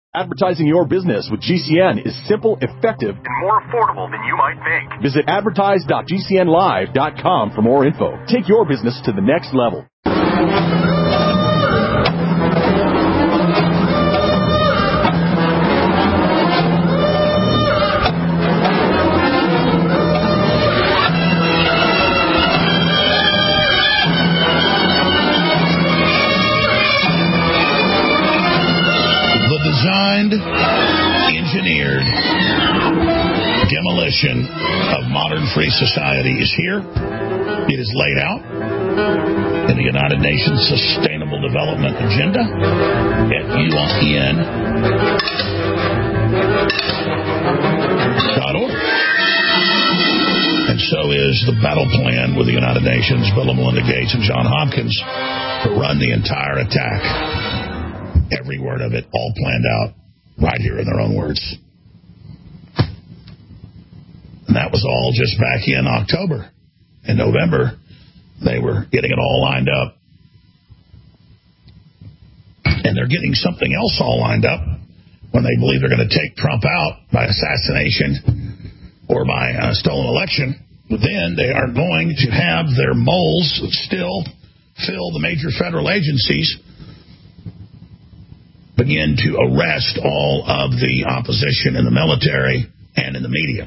Advertising your business with GCN is simple, effective, and more affordable than you might think. Visit advertise.gcnlive.com for more info. Take your business to the next level. Designed, engineered demolition of modern free society is here. It is laid out in the United Nations Sustainable Development Agenda at UN.org. And so is the battle plan with the United Nations, Bill and Melinda Gates and John Hopkins, to run the entire attack. Every word of it, all planned out, right here in their own words. And that was all just back in October. In November, they were getting it all lined up. And they're getting something else all lined up when they believe they're going to take Trump out by assassination or by a stolen election. But then they are going to have their moles still fill the major federal agencies, begin to arrest all of the opposition in the military and in the media.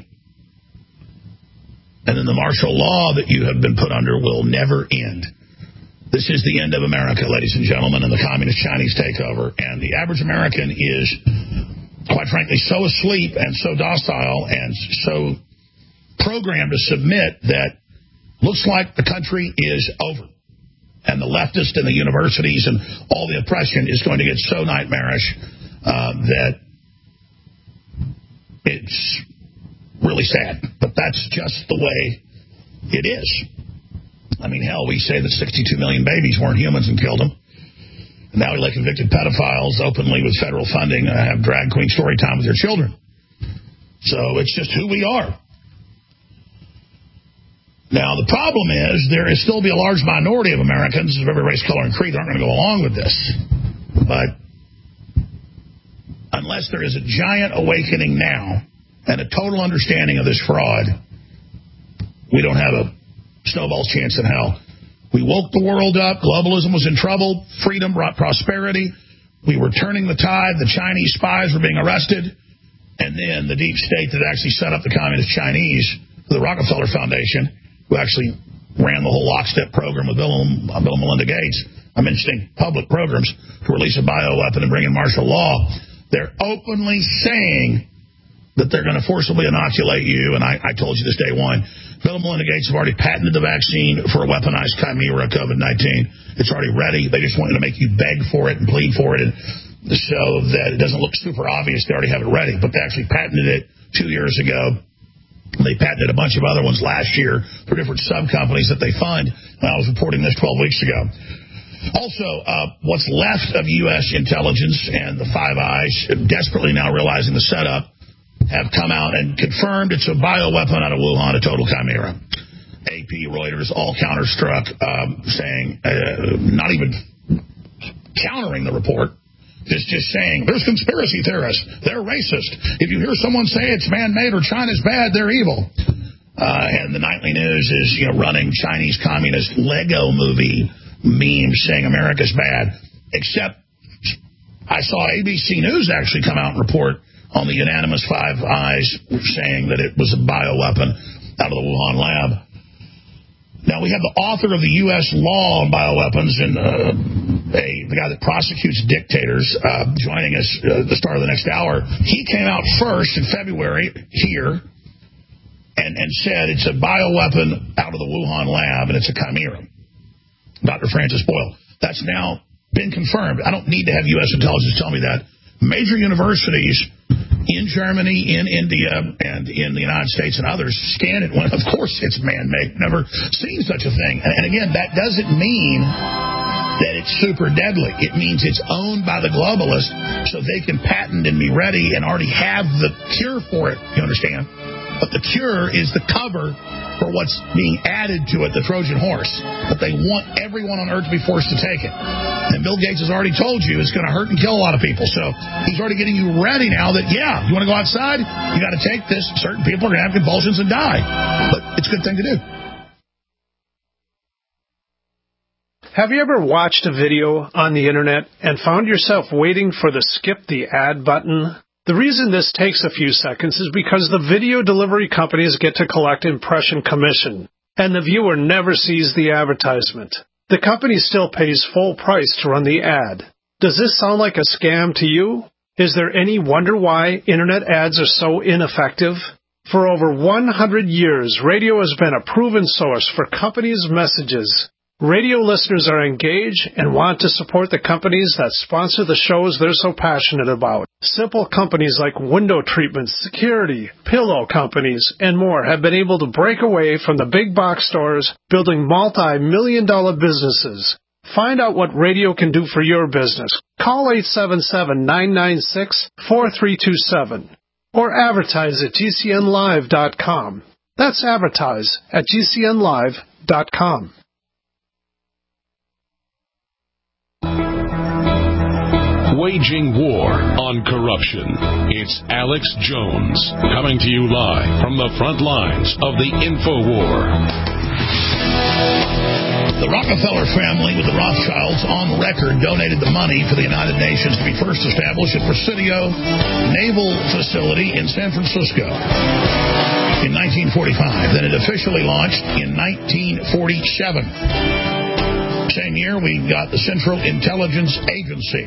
And then the martial law that you have been put under will never end. This is the end of America, ladies and gentlemen, and the communist Chinese takeover. And the average American is, quite frankly, so asleep and so docile and so programmed to submit that looks like the country is over. And the leftists and the universities and all the oppression is going to get so nightmarish that it's really sad. But that's just the way it is. I mean, hell, we say that 62 million babies weren't humans and killed them. And now we let convicted pedophiles openly with federal funding have drag queen story time with their children. So it's just who we are. Now, the problem is there is still be a large minority of Americans of every race, color, and creed that aren't going to go along with this. But unless there is a giant awakening now and a total understanding of this fraud, we don't have a snowball's chance in hell. We woke the world up. Globalism was in trouble. Freedom brought prosperity. We were turning the tide. The Chinese spies were being arrested. And then the deep state that actually set up the communist Chinese, the Rockefeller Foundation, who actually ran the whole lockstep program with Bill and Melinda Gates. I'm mentioning public programs to release a bioweapon and bring in martial law. They're openly saying that they're going to forcibly inoculate you. And I told you this day one. Bill and Melinda Gates have already patented the vaccine for a weaponized chimera COVID-19. It's already ready. They just want to make you beg for it and plead for it, and so that it doesn't look super obvious. They already have it ready. But they actually patented it 2 years ago. They patented a bunch of other ones last year for different sub-companies that they fund. And I was reporting this 12 weeks ago. Also, what's left of U.S. intelligence and the Five Eyes, desperately now realizing the setup, have come out and confirmed it's a bioweapon out of Wuhan, a total chimera. AP, Reuters, all counterstruck, saying, not even countering the report. Just saying, there's conspiracy theorists. They're racist. If you hear someone say it's man-made or China's bad, they're evil. And the nightly news is, running Chinese communist Lego movie memes saying America's bad. Except I saw ABC News actually come out and report on the unanimous Five Eyes saying that it was a bioweapon out of the Wuhan lab. Now, we have the author of the U.S. law on bioweapons and the guy that prosecutes dictators joining us at the start of the next hour. He came out first in February here and said it's a bioweapon out of the Wuhan lab and it's a chimera. Dr. Francis Boyle. That's now been confirmed. I don't need to have U.S. intelligence tell me that. Major universities in Germany, in India, and in the United States and others scan it. Well, of course it's man-made. Never seen such a thing. And again, that doesn't mean that it's super deadly. It means it's owned by the globalists so they can patent and be ready and already have the cure for it. You understand? But the cure is the cover for what's being added to it, the Trojan horse. But they want everyone on Earth to be forced to take it. And Bill Gates has already told you it's going to hurt and kill a lot of people. So he's already getting you ready now that, yeah, you want to go outside? You got to take this. Certain people are going to have convulsions and die. But it's a good thing to do. Have you ever watched a video on the internet and found yourself waiting for the skip the ad button? The reason this takes a few seconds is because the video delivery companies get to collect impression commission, and the viewer never sees the advertisement. The company still pays full price to run the ad. Does this sound like a scam to you? Is there any wonder why internet ads are so ineffective? For over 100 years, radio has been a proven source for companies' messages. Radio listeners are engaged and want to support the companies that sponsor the shows they're so passionate about. Simple companies like window treatments, security, pillow companies, and more have been able to break away from the big box stores, building multi-million-dollar businesses. Find out what radio can do for your business. Call 877-996-4327 or advertise at GCNlive.com. That's advertise at GCNlive.com. Waging war on corruption. It's Alex Jones coming to you live from the front lines of the InfoWar. The Rockefeller family with the Rothschilds on record donated the money for the United Nations to be first established at Presidio Naval Facility in San Francisco in 1945. Then it officially launched in 1947. Same year, we got the Central Intelligence Agency.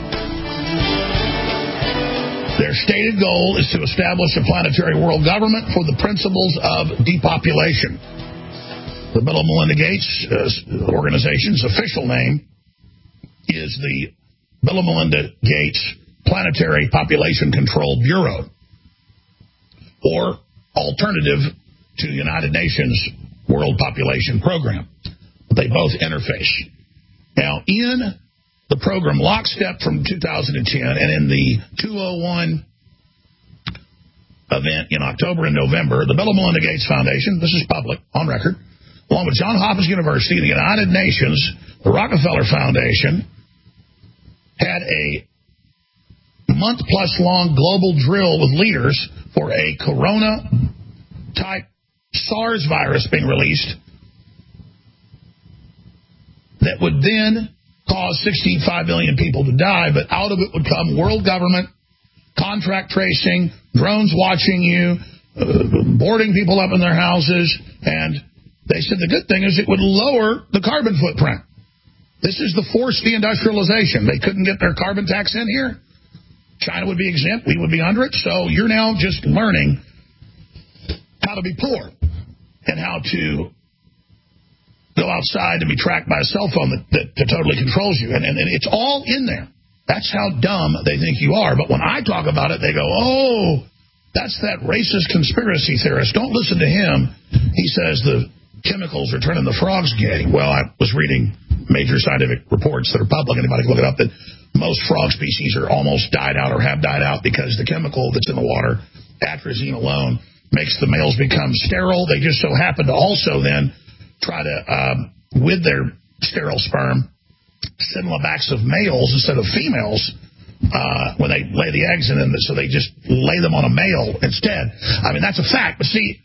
Their stated goal is to establish a planetary world government for the principles of depopulation. The Bill and Melinda Gates organization's official name is the Bill and Melinda Gates Planetary Population Control Bureau, or alternative to United Nations World Population Program. They both interface. Now, in the program Lockstep from 2010 and in the 201 event in October and November, the Bill and Melinda Gates Foundation, this is public, on record, along with Johns Hopkins University, the United Nations, the Rockefeller Foundation, had a month-plus-long global drill with leaders for a corona-type SARS virus being released that would then cause 65 million people to die, but out of it would come world government, contract tracing, drones watching you, boarding people up in their houses, and they said the good thing is it would lower the carbon footprint. This is the forced deindustrialization. They couldn't get their carbon tax in here. China would be exempt. We would be under it. So you're now just learning how to be poor and how to go outside and be tracked by a cell phone that totally controls you. And it's all in there. That's how dumb they think you are. But when I talk about it, they go, oh, that's that racist conspiracy theorist. Don't listen to him. He says the chemicals are turning the frogs gay. Well, I was reading major scientific reports that are public. Anybody can look it up, that most frog species are almost died out or have died out because the chemical that's in the water, atrazine alone, makes the males become sterile. They just so happen to also then try to, with their sterile sperm, send backs of males instead of females when they lay the eggs in them, so they just lay them on a male instead. I mean, that's a fact. But see,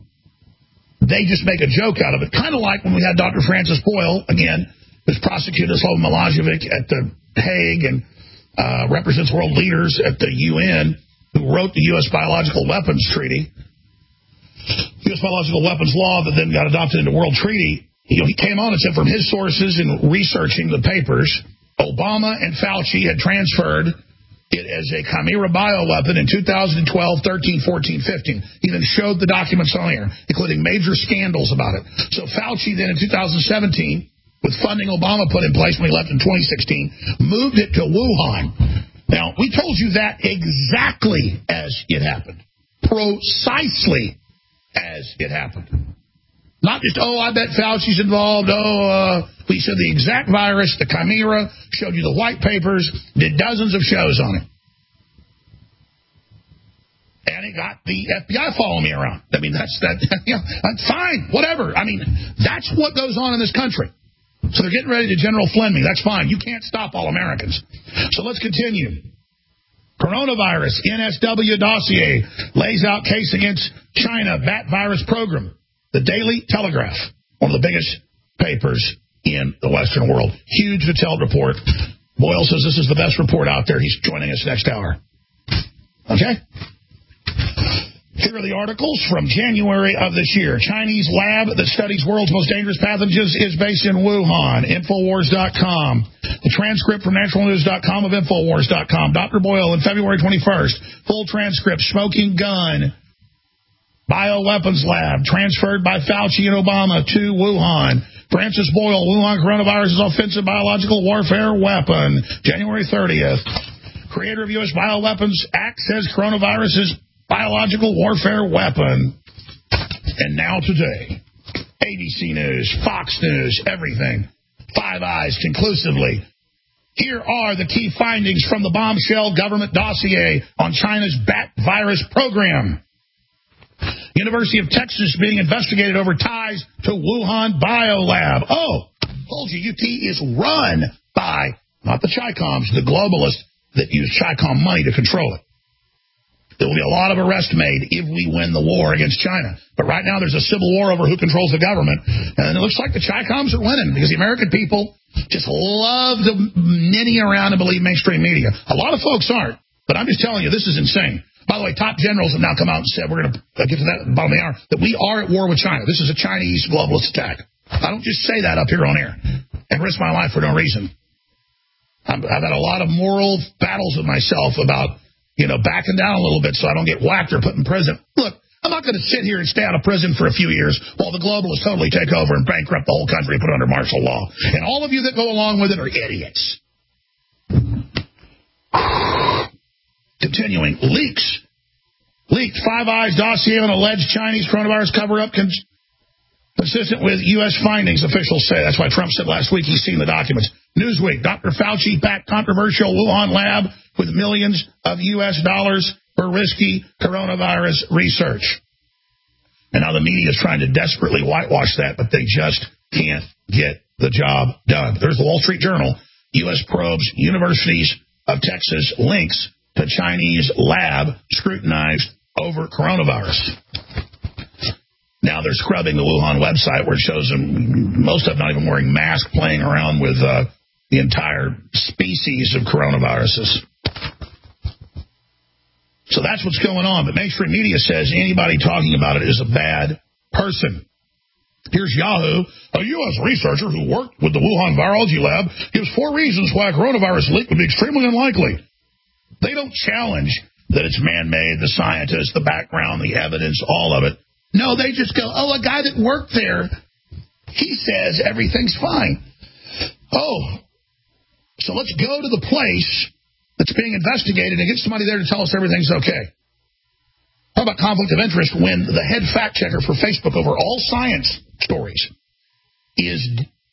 they just make a joke out of it. Kind of like when we had Dr. Francis Boyle, again, who's prosecuted Slobodan Milosevic at the Hague and represents world leaders at the UN, who wrote the U.S. Biological Weapons Treaty, U.S. biological weapons law that then got adopted into World Treaty. He came on and said from his sources in researching the papers, Obama and Fauci had transferred it as a chimera bioweapon in 2012, 13, 14, 15. He then showed the documents on here, including major scandals about it. So Fauci then in 2017, with funding Obama put in place when he left in 2016, moved it to Wuhan. Now, we told you that exactly as it happened. Precisely as it happened. Not just, oh, I bet Fauci's involved. We said the exact virus, the chimera, showed you the white papers, did dozens of shows on it. and it got the FBI following me around. I mean, that's fine, whatever. I mean, that's what goes on in this country. So they're getting ready to General Flynn me. That's fine. You can't stop all Americans. So let's continue. Coronavirus, NSW dossier, lays out case against China, bat virus program. The Daily Telegraph, one of the biggest papers in the Western world. Huge detailed report. Boyle says this is the best report out there. He's joining us next hour. Okay? Here are the articles from January of this year. Chinese lab that studies world's most dangerous pathogens is based in Wuhan. Infowars.com. The transcript from naturalnews.com of Infowars.com. Dr. Boyle on February 21st. Full transcript. Smoking gun. Bioweapons lab. Transferred by Fauci and Obama to Wuhan. Francis Boyle. Wuhan coronavirus is offensive biological warfare weapon. January 30th. Creator of U.S. Bioweapons Act says coronavirus is biological warfare weapon. And now today, ABC News, Fox News, everything. Five Eyes conclusively. Here are the key findings from the bombshell government dossier on China's bat virus program. University of Texas being investigated over ties to Wuhan Biolab. Oh, told you, UT is run by, not the Chi-Coms, the globalists that use Chi-Com money to control it. There will be a lot of arrests made if we win the war against China. But right now there's a civil war over who controls the government. And it looks like the Chi-Coms are winning because the American people just love to ninny around and believe mainstream media. A lot of folks aren't. But I'm just telling you, this is insane. By the way, top generals have now come out and said, we're going to get to that at the bottom of the hour, that we are at war with China. This is a Chinese globalist attack. I don't just say that up here on air and risk my life for no reason. I've had a lot of moral battles with myself about, backing down a little bit so I don't get whacked or put in prison. Look, I'm not going to sit here and stay out of prison for a few years while the globalists totally take over and bankrupt the whole country and put it under martial law. And all of you that go along with it are idiots. Continuing, leaks. Leaked Five Eyes dossier on alleged Chinese coronavirus cover-up consistent with U.S. findings, officials say. That's why Trump said last week he's seen the documents. Newsweek, Dr. Fauci backed controversial Wuhan lab with millions of U.S. dollars for risky coronavirus research. And now the media is trying to desperately whitewash that, but they just can't get the job done. There's the Wall Street Journal. U.S. probes Universities of Texas links to Chinese lab scrutinized over coronavirus. Now they're scrubbing the Wuhan website where it shows them, most of them not even wearing masks, playing around with the entire species of coronaviruses. So that's what's going on. But mainstream media says anybody talking about it is a bad person. Here's Yahoo. A U.S. researcher who worked with the Wuhan Virology Lab gives 4 reasons why a coronavirus leak would be extremely unlikely. They don't challenge that it's man-made, the scientists, the background, the evidence, all of it. No, they just go, a guy that worked there, he says everything's fine. Oh, so let's go to the place that's being investigated and get somebody there to tell us everything's okay. How about conflict of interest when the head fact checker for Facebook over all science stories is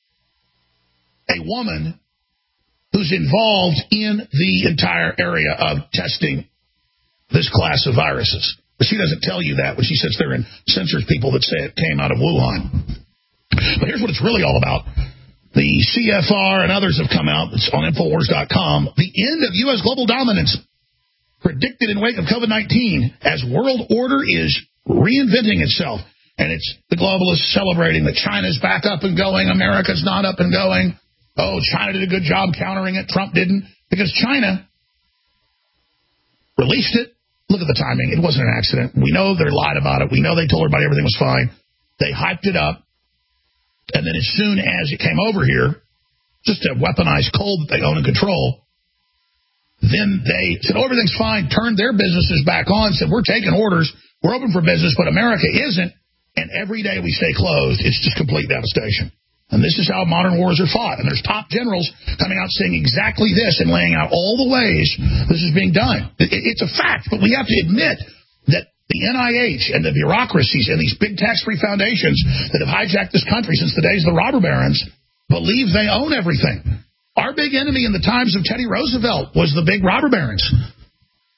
a woman who's involved in the entire area of testing this class of viruses? But she doesn't tell you that when she sits there and censors people that say it came out of Wuhan. But here's what it's really all about. The CFR and others have come out. It's on Infowars.com. The end of U.S. global dominance predicted in wake of COVID-19 as world order is reinventing itself. And it's the globalists celebrating that China's back up and going. America's not up and going. Oh, China did a good job countering it. Trump didn't. Because China released it. Look at the timing. It wasn't an accident. We know they lied about it. We know they told everybody everything was fine. They hyped it up. And then as soon as it came over here, just a weaponized cold that they own and control, then they said, everything's fine, turned their businesses back on, said, we're taking orders, we're open for business, but America isn't. And every day we stay closed, it's just complete devastation. And this is how modern wars are fought. And there's top generals coming out saying exactly this and laying out all the ways this is being done. It's a fact, but we have to admit that the NIH and the bureaucracies and these big tax-free foundations that have hijacked this country since the days of the robber barons believe they own everything. Our big enemy in the times of Teddy Roosevelt was the big robber barons.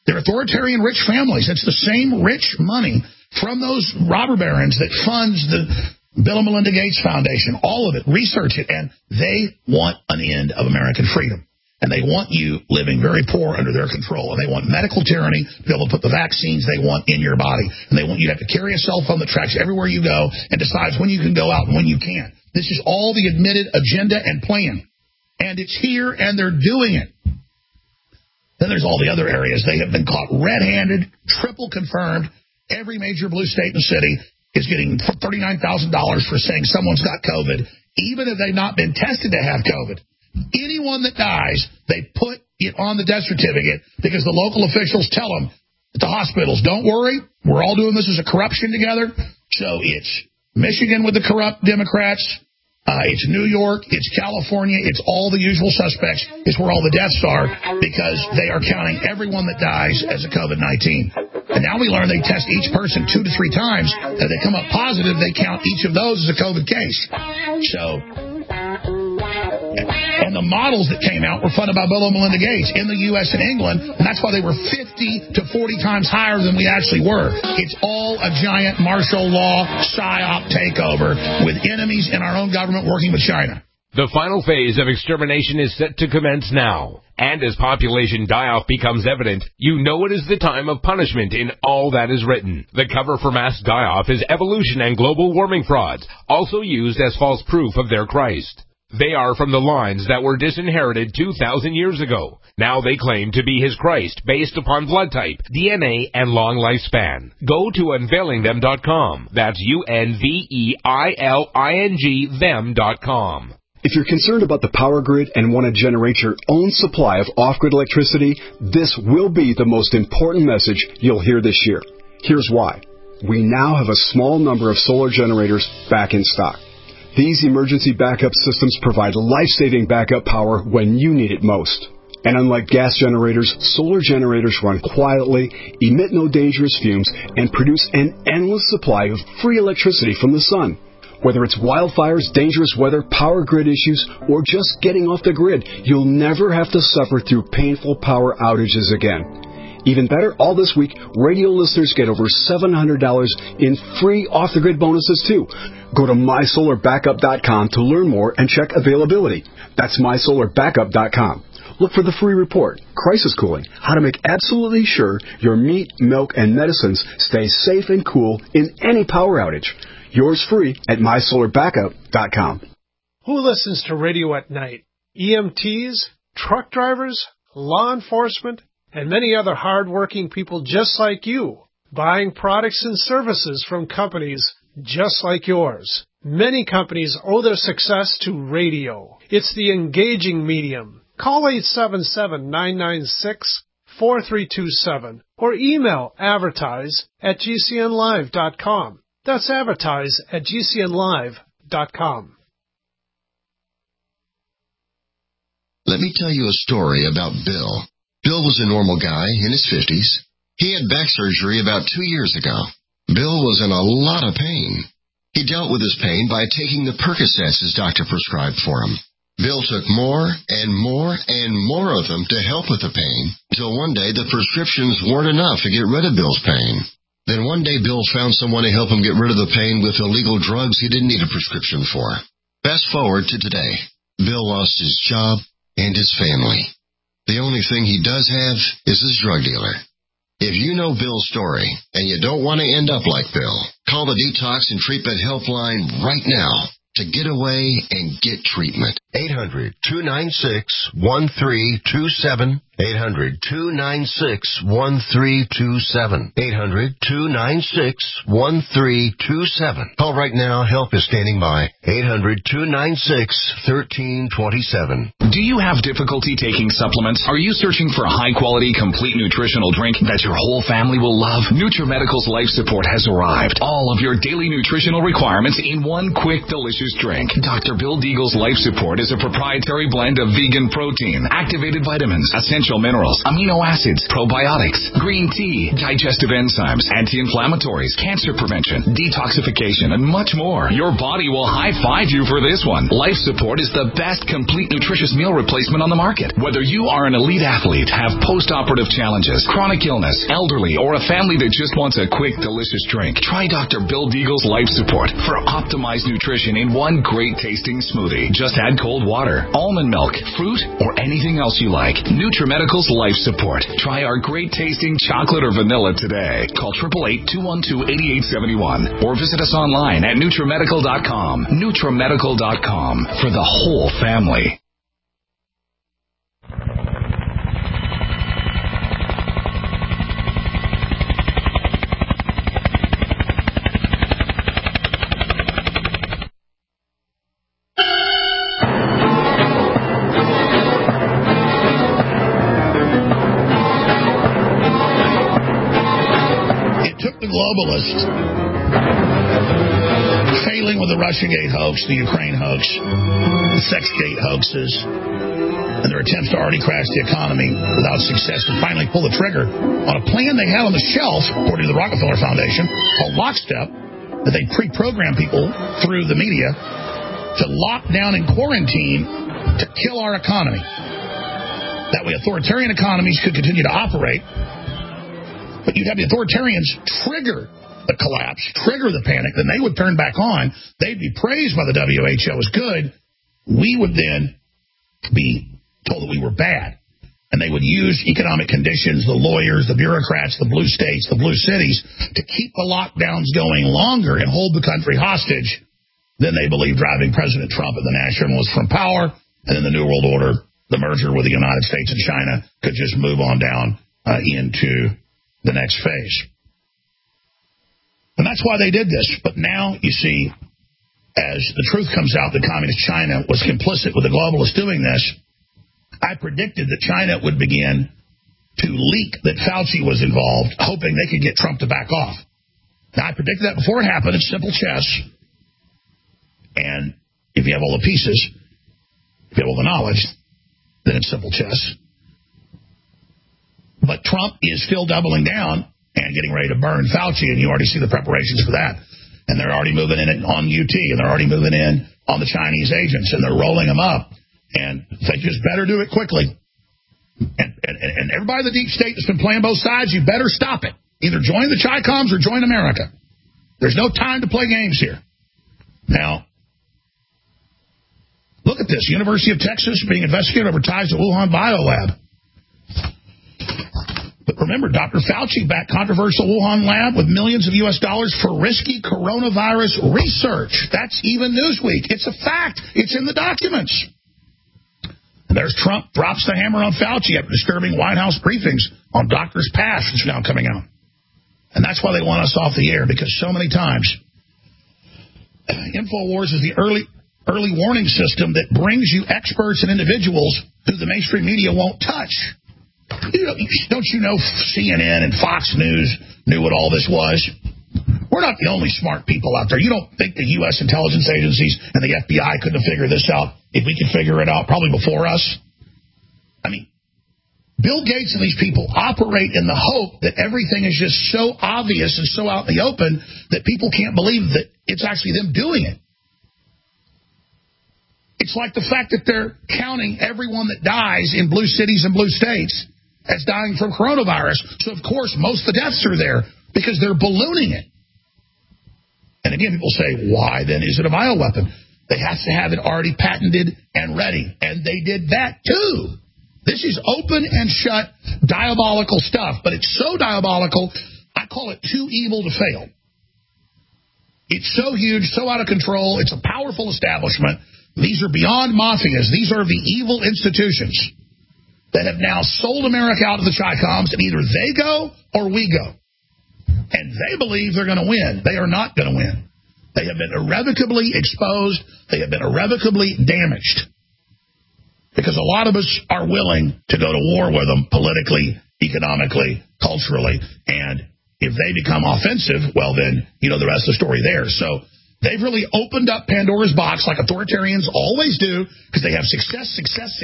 They're authoritarian rich families. It's the same rich money from those robber barons that funds the Bill and Melinda Gates Foundation, all of it. Research it, and they want an end of American freedom. And they want you living very poor under their control. And they want medical tyranny to be able to put the vaccines they want in your body. And they want you to have to carry a cell phone that tracks everywhere you go and decides when you can go out and when you can't. This is all the admitted agenda and plan. And it's here, and they're doing it. Then there's all the other areas. They have been caught red-handed, triple confirmed. Every major blue state and city is getting $39,000 for saying someone's got COVID, even if they've not been tested to have COVID. Anyone that dies, they put it on the death certificate because the local officials tell them at the hospitals, don't worry, we're all doing this as a corruption together. So it's Michigan with the corrupt Democrats, it's New York, it's California, it's all the usual suspects. It's where all the deaths are because they are counting everyone that dies as a COVID-19. And now we learn they test each person 2 to 3 times. If they come up positive, they count each of those as a COVID case. And the models that came out were funded by Bill and Melinda Gates in the U.S. and England, and that's why they were 50 to 40 times higher than we actually were. It's all a giant martial law psyop takeover with enemies in our own government working with China. The final phase of extermination is set to commence now. And as population die-off becomes evident, you know it is the time of punishment in all that is written. The cover for mass die-off is evolution and global warming frauds, also used as false proof of their Christ. They are from the lines that were disinherited 2,000 years ago. Now they claim to be his Christ based upon blood type, DNA, and long lifespan. Go to unveilingthem.com. That's UNVEILING them.com. If you're concerned about the power grid and want to generate your own supply of off-grid electricity, this will be the most important message you'll hear this year. Here's why. We now have a small number of solar generators back in stock. These emergency backup systems provide life-saving backup power when you need it most. And unlike gas generators, solar generators run quietly, emit no dangerous fumes, and produce an endless supply of free electricity from the sun. Whether it's wildfires, dangerous weather, power grid issues, or just getting off the grid, you'll never have to suffer through painful power outages again. Even better, all this week, radio listeners get over $700 in free off-the-grid bonuses, too. Go to MySolarBackup.com to learn more and check availability. That's MySolarBackup.com. Look for the free report, Crisis Cooling, how to make absolutely sure your meat, milk, and medicines stay safe and cool in any power outage. Yours free at MySolarBackup.com. Who listens to radio at night? EMTs, truck drivers, law enforcement, and many other hard-working people just like you, buying products and services from companies just like yours. Many companies owe their success to radio. It's the engaging medium. Call 877-996-4327 or email advertise@gcnlive.com. That's advertise@gcnlive.com. Let me tell you a story about Bill. Bill was a normal guy in his 50s. He had back surgery about 2 years ago. Bill was in a lot of pain. He dealt with his pain by taking the Percocets his doctor prescribed for him. Bill took more and more and more of them to help with the pain, until one day the prescriptions weren't enough to get rid of Bill's pain. Then one day Bill found someone to help him get rid of the pain with illegal drugs he didn't need a prescription for. Fast forward to today. Bill lost his job and his family. The only thing he does have is his drug dealer. If you know Bill's story and you don't want to end up like Bill, call the Detox and Treatment Helpline right now to get away and get treatment. 800-296-1327. 800-296-1327. 800-296-1327. Call right now. Help is standing by. 800-296-1327. Do you have difficulty taking supplements? Are you searching for a high-quality, complete nutritional drink that your whole family will love? NutriMedical's Life Support has arrived. All of your daily nutritional requirements in one quick, delicious drink. Dr. Bill Deagle's Life Support is a proprietary blend of vegan protein, activated vitamins, essential essential minerals, amino acids, probiotics, green tea, digestive enzymes, anti-inflammatories, cancer prevention, detoxification, and much more. Your body will high-five you for this one. Life Support is the best complete nutritious meal replacement on the market. Whether you are an elite athlete, have post-operative challenges, chronic illness, elderly, or a family that just wants a quick, delicious drink, try Dr. Bill Deagle's Life Support for optimized nutrition in one great tasting smoothie. Just add cold water, almond milk, fruit, or anything else you like. NutriMedical's Life Support. Try our great tasting chocolate or vanilla today. Call 888-212-8871 or visit us online at NutriMedical.com. NutriMedical.com for the whole family. Globalist failing with the Russiagate hoax, the Ukraine hoax, the Sexgate hoaxes, and their attempts to already crash the economy without success to finally pull the trigger on a plan they had on the shelf, according to the Rockefeller Foundation, called Lockstep, that they pre-programmed people through the media to lock down and quarantine to kill our economy. That way authoritarian economies could continue to operate. But you'd have the authoritarians trigger the collapse, trigger the panic, then they would turn back on. They'd be praised by the WHO as good. We would then be told that we were bad. And they would use economic conditions, the lawyers, the bureaucrats, the blue states, the blue cities, to keep the lockdowns going longer and hold the country hostage. Then they believe driving President Trump and the nationalists from power, and then the New World Order, the merger with the United States and China, could just move on down into the next phase. And that's why they did this. But now, you see, as the truth comes out that Communist China was complicit with the globalists doing this, I predicted that China would begin to leak that Fauci was involved, hoping they could get Trump to back off. Now, I predicted that before it happened. It's simple chess. And if you have all the pieces, if you have all the knowledge, then it's simple chess. But Trump is still doubling down and getting ready to burn Fauci, and you already see the preparations for that. And they're already moving in on UT, and they're already moving in on the Chinese agents, and they're rolling them up. And they just better do it quickly. And everybody in the deep state that's been playing both sides, you better stop it. Either join the Chi-Coms or join America. There's no time to play games here. Now, look at this. University of Texas being investigated over ties to Wuhan Biolab. But remember, Dr. Fauci backed controversial Wuhan lab with millions of U.S. dollars for risky coronavirus research. That's even Newsweek. It's a fact. It's in the documents. And there's Trump drops the hammer on Fauci after disturbing White House briefings on doctors' past that's now coming out. And that's why they want us off the air, because so many times InfoWars is the early warning system that brings you experts and individuals who the mainstream media won't touch. Don't you know CNN and Fox News knew what all this was? We're not the only smart people out there. You don't think the U.S. intelligence agencies and the FBI couldn't have figured this out if we could figure it out probably before us? I mean, Bill Gates and these people operate in the hope that everything is just so obvious and so out in the open that people can't believe that it's actually them doing it. It's like the fact that they're counting everyone that dies in blue cities and blue states as dying from coronavirus. So, of course, most of the deaths are there because they're ballooning it. And again, people say, why then is it a bioweapon? They have to have it already patented and ready. And they did that, too. This is open and shut, diabolical stuff. But it's so diabolical, I call it too evil to fail. It's so huge, so out of control. It's a powerful establishment. These are beyond mafias. These are the evil institutions that have now sold America out to the Chi-Coms, and either they go or we go. And they believe they're going to win. They are not going to win. They have been irrevocably exposed. They have been irrevocably damaged. Because a lot of us are willing to go to war with them politically, economically, culturally. And if they become offensive, well, then, you know the rest of the story there. So They've really opened up Pandora's box like authoritarians always do, because they have success,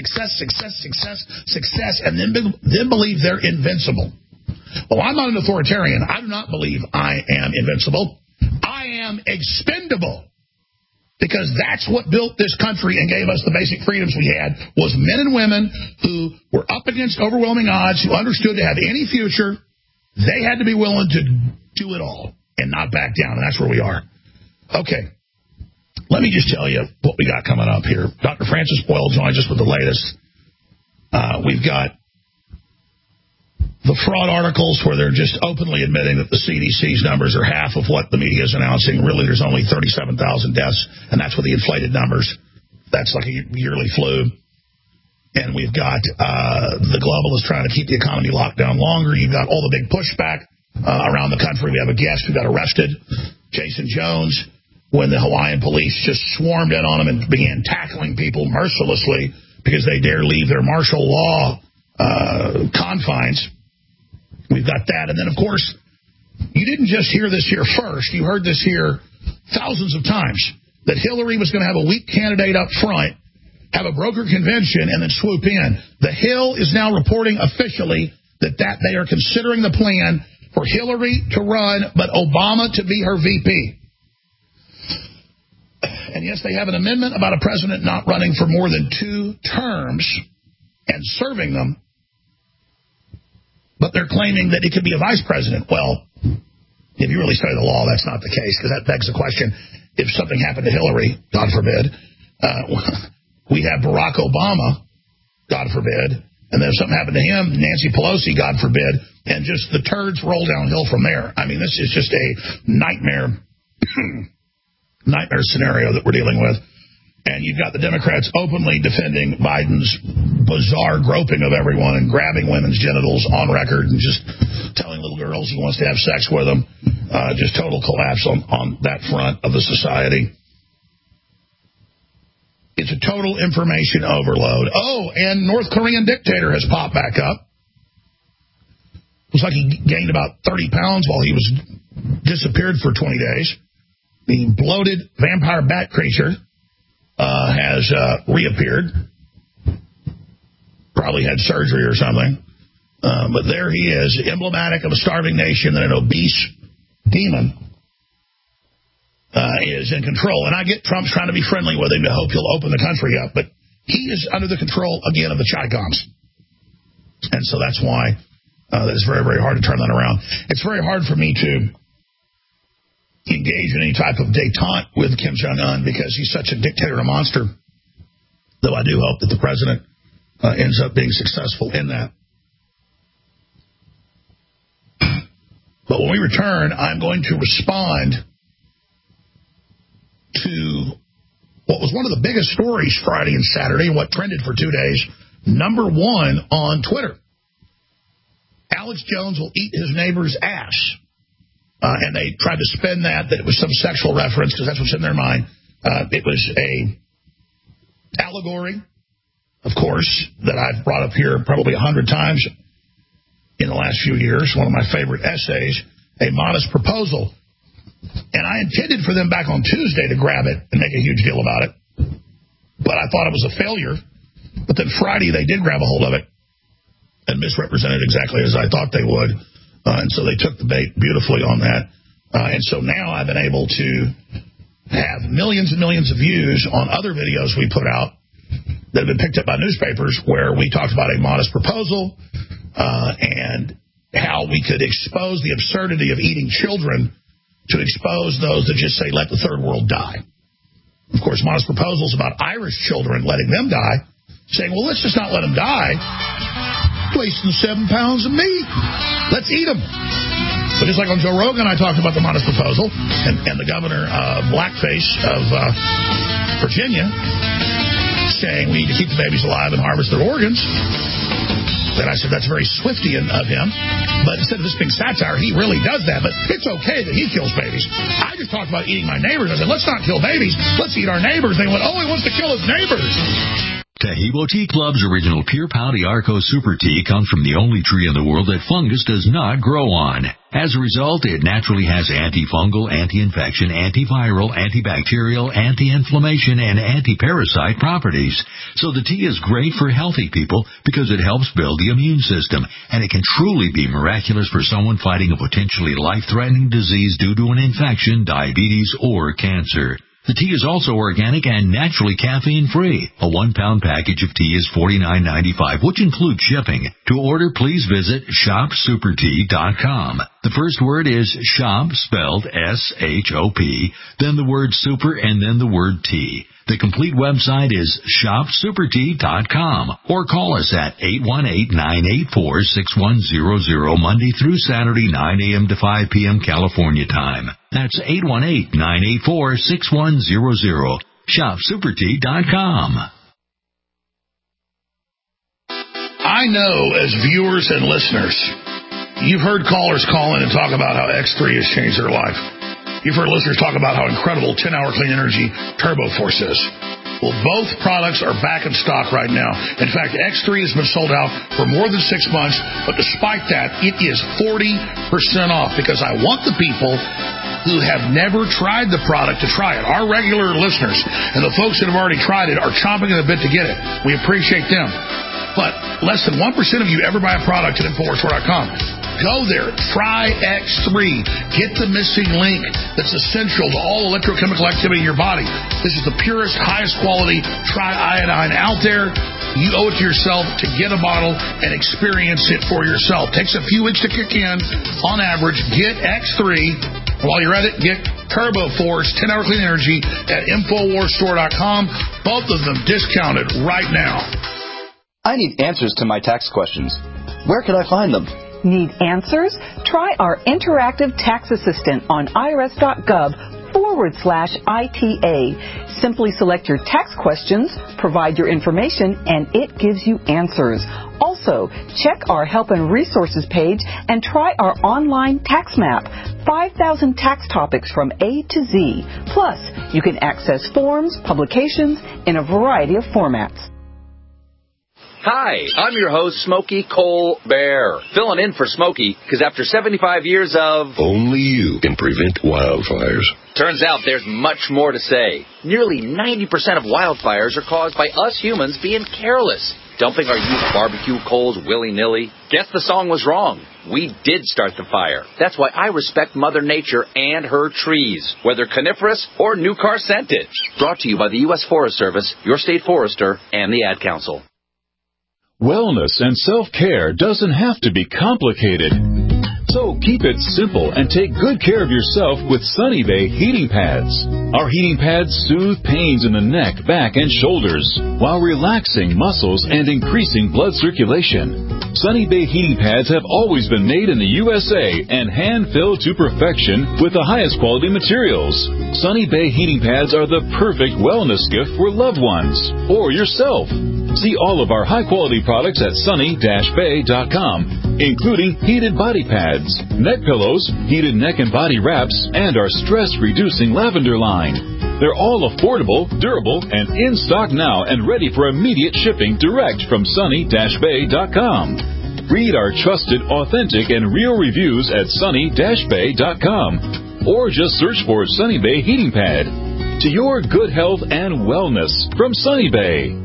and then believe they're invincible. Well, I'm not an authoritarian. I do not believe I am invincible. I am expendable. Because that's what built this country and gave us the basic freedoms we had, was men and women who were up against overwhelming odds, who understood to have any future, they had to be willing to do it all and not back down, and that's where we are. Okay, let me just tell you what we got coming up here. Dr. Francis Boyle joins us with the latest. We've got the fraud articles where they're just openly admitting that the CDC's numbers are half of what the media is announcing. Really, there's only 37,000 deaths, and that's with the inflated numbers. That's like a yearly flu. And we've got the globalists trying to keep the economy locked down longer. You've got all the big pushback around the country. We have a guest who got arrested, Jason Jones, when the Hawaiian police just swarmed in on him and began tackling people mercilessly because they dare leave their martial law confines. We've got that. And then, of course, you didn't just hear this here first. You heard this here thousands of times, that Hillary was going to have a weak candidate up front, have a broker convention, and then swoop in. The Hill is now reporting officially that they are considering the plan for Hillary to run, but Obama to be her VP. And yes, they have an amendment about a president not running for more than 2 terms and serving them. But they're claiming that it could be a vice president. Well, if you really study the law, that's not the case, because that begs the question, if something happened to Hillary, God forbid, we have Barack Obama, God forbid, and then if something happened to him, Nancy Pelosi, God forbid, and just the turds roll downhill from there. I mean, this is just a nightmare scenario that we're dealing with. And you've got the Democrats openly defending Biden's bizarre groping of everyone and grabbing women's genitals on record and just telling little girls he wants to have sex with them. Just total collapse on that front of the society. It's a total information overload. Oh, and North Korean dictator has popped back up. Looks like he gained about 30 pounds while he was disappeared for 20 days. The bloated vampire bat creature has reappeared. Probably had surgery or something. But there he is, emblematic of a starving nation and an obese demon is in control. And I get Trump's trying to be friendly with him to hope he'll open the country up. But he is under the control, again, of the Chi-Coms. And so that's why it's very, very hard to turn that around. It's very hard for me to engage in any type of détente with Kim Jong-un because he's such a dictator and a monster, though I do hope that the president ends up being successful in that. But when we return, I'm going to respond to what was one of the biggest stories Friday and Saturday and what trended for 2 days, number 1 on Twitter. Alex Jones will eat his neighbor's ass. And they tried to spin that it was some sexual reference, because that's what's in their mind. It was a allegory, of course, that I've brought up here probably 100 times in the last few years. One of my favorite essays, A Modest Proposal. And I intended for them back on Tuesday to grab it and make a huge deal about it. But I thought it was a failure. But then Friday they did grab a hold of it and misrepresented exactly as I thought they would. And so they took the bait beautifully on that. And so now I've been able to have millions and millions of views on other videos we put out that have been picked up by newspapers where we talked about a modest proposal and how we could expose the absurdity of eating children to expose those that just say, let the third world die. Of course, modest proposals about Irish children letting them die, saying, well, let's just not let them die. Wasting 7 pounds of meat. Let's eat them. But just like on Joe Rogan, I talked about the modest proposal, and the governor of Blackface of Virginia saying we need to keep the babies alive and harvest their organs. And I said, that's very Swiftian of him. But instead of this being satire, he really does that. But it's okay that he kills babies. I just talked about eating my neighbors. I said, let's not kill babies. Let's eat our neighbors. They went, oh, he wants to kill his neighbors. Tahibo Tea Club's original Pure Pau de Arco Super Tea comes from the only tree in the world that fungus does not grow on. As a result, it naturally has antifungal, anti-infection, antiviral, antibacterial, anti-inflammation, and anti-parasite properties. So the tea is great for healthy people because it helps build the immune system, and it can truly be miraculous for someone fighting a potentially life-threatening disease due to an infection, diabetes, or cancer. The tea is also organic and naturally caffeine-free. A 1-pound package of tea is $49.95, which includes shipping. To order, please visit shopsupertea.com. The first word is shop, spelled S-H-O-P, then the word super, and then the word tea. The complete website is shopsupertea.com, or call us at 818-984-6100 Monday through Saturday, 9 a.m. to 5 p.m. California time. That's 818-984-6100. Shopsupertea.com. I know as viewers and listeners, you've heard callers call in and talk about how X3 has changed their life. You've heard listeners talk about how incredible 10-hour clean energy Turbo Force is. Well, both products are back in stock right now. In fact, X3 has been sold out for more than 6 months, but despite that, it is 40% off because I want the people who have never tried the product to try it. Our regular listeners and the folks that have already tried it are chomping at the bit to get it. We appreciate them. But less than 1% of you ever buy a product at InfoWarsStore.com. Go there. Try X3. Get the missing link that's essential to all electrochemical activity in your body. This is the purest, highest quality triiodine out there. You owe it to yourself to get a bottle and experience it for yourself. Takes a few weeks to kick in. On average, get X3. While you're at it, get Turbo Force 10-hour clean energy at InfoWarsStore.com. Both of them discounted right now. I need answers to my tax questions. Where can I find them? Need answers? Try our interactive tax assistant on irs.gov/ITA. Simply select your tax questions, provide your information, and it gives you answers. Also, check our Help and Resources page and try our online tax map. 5,000 tax topics from A to Z. Plus, you can access forms, publications in a variety of formats. Hi, I'm your host, Smokey Colbert, filling in for Smokey, because after 75 years of... Only you can prevent wildfires. Turns out there's much more to say. Nearly 90% of wildfires are caused by us humans being careless, dumping our used barbecue coals willy-nilly. Guess the song was wrong. We did start the fire. That's why I respect Mother Nature and her trees, whether coniferous or new car scented. Brought to you by the U.S. Forest Service, your state forester, and the Ad Council. Wellness and self-care doesn't have to be complicated. So keep it simple and take good care of yourself with Sunny Bay heating pads. Our heating pads soothe pains in the neck, back, and shoulders while relaxing muscles and increasing blood circulation. Sunny Bay heating pads have always been made in the USA and hand-filled to perfection with the highest quality materials. Sunny Bay heating pads are the perfect wellness gift for loved ones or yourself. See all of our high-quality products at sunny-bay.com, including heated body pads, neck pillows, heated neck and body wraps, and our stress-reducing lavender line. They're all affordable, durable, and in stock now and ready for immediate shipping direct from sunny-bay.com. Read our trusted, authentic, and real reviews at sunny-bay.com, or just search for Sunny Bay Heating Pad. To your good health and wellness from Sunny Bay.